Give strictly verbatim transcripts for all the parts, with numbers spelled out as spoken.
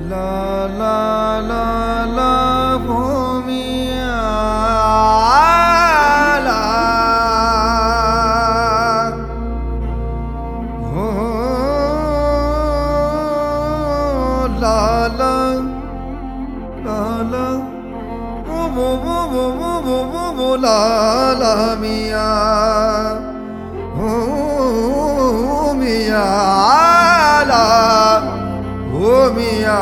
ला ला ला ला भूमिया ला हो ला ला ला ला वो वो वो वो वो वो वो वो ला ला मिया हो मिया ला हो मिया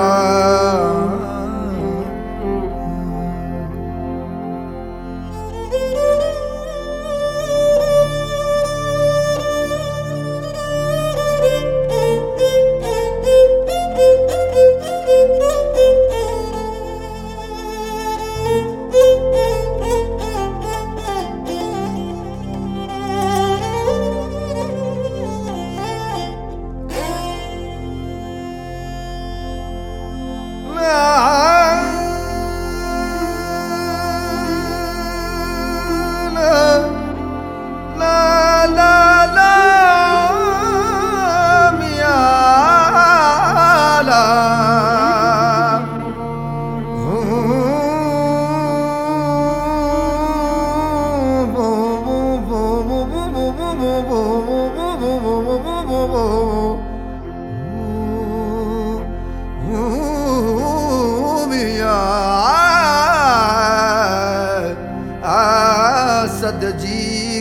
सद जी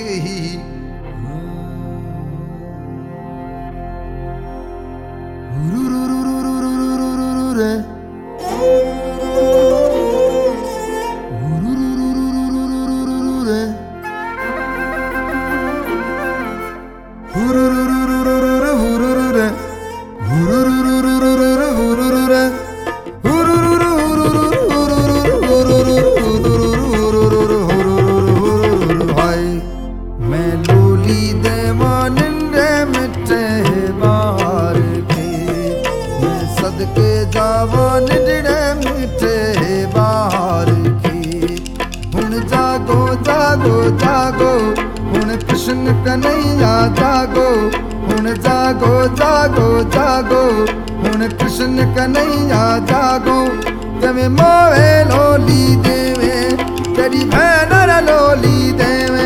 सदके जावन जिड़े मीठे बाहर की हुण जागो जागो जागो हुण कृष्ण कन्हैया जागो हुण जागो जागो जागो हुण कृष्ण कन्हैया जागो तमें मोवे लोली देवे तेरी भैन लोली देवे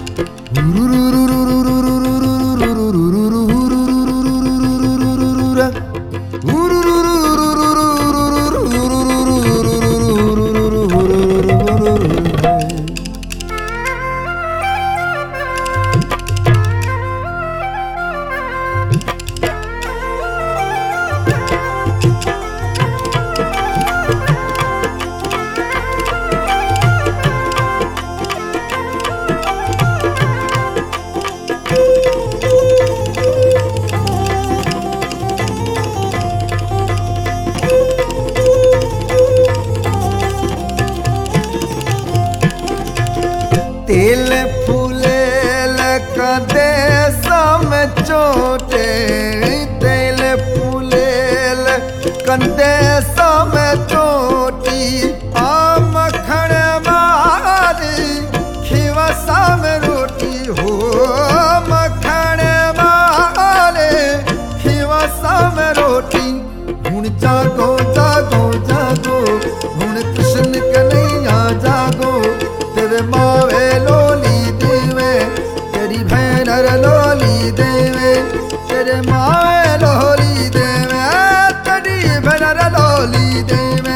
तेल फूले कदे सम चोटे तेल फूले कंदे सम चोटी आम खण मारी खिवा सम रोटी हो मखण मारे खिवा सम रोटी हुण जागो जागो जागो हुण कृष्ण कन्हैया जागो तेरे मावे लोली देवे तेरी भैनर लोली देवे तेरे मावे लोली देवे तेरी भैनर लोली देवे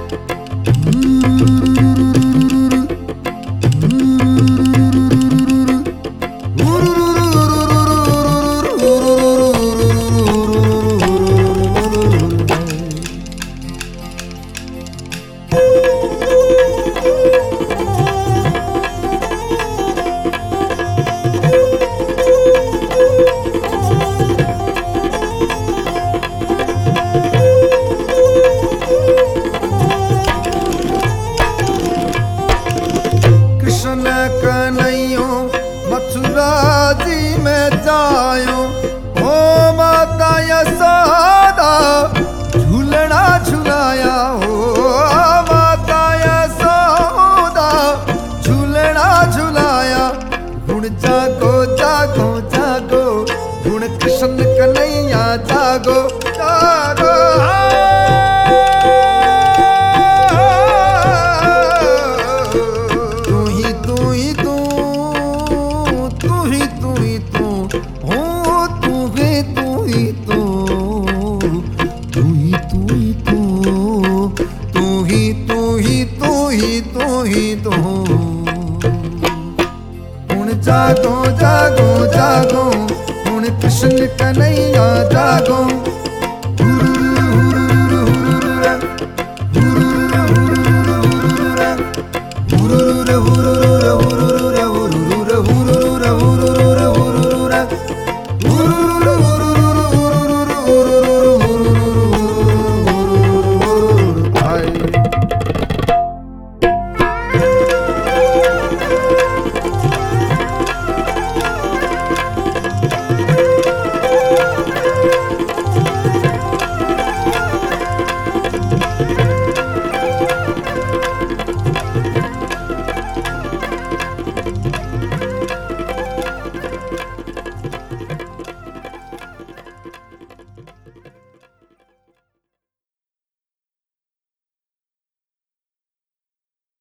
कन्हैयो मथुरा जी में जायो हो माता यशोदा झूलना झुलाया हो माता यशोदा झूलना झुलाया हुण जागो जागो जागो हुण कृष्ण कन्हैया जागो जागो ही तो तू ही तू ही तू तू ही तू ही तू ही तू ही तो हुण जागो जागो जागो हुण कृष्ण कन्हैया जागो।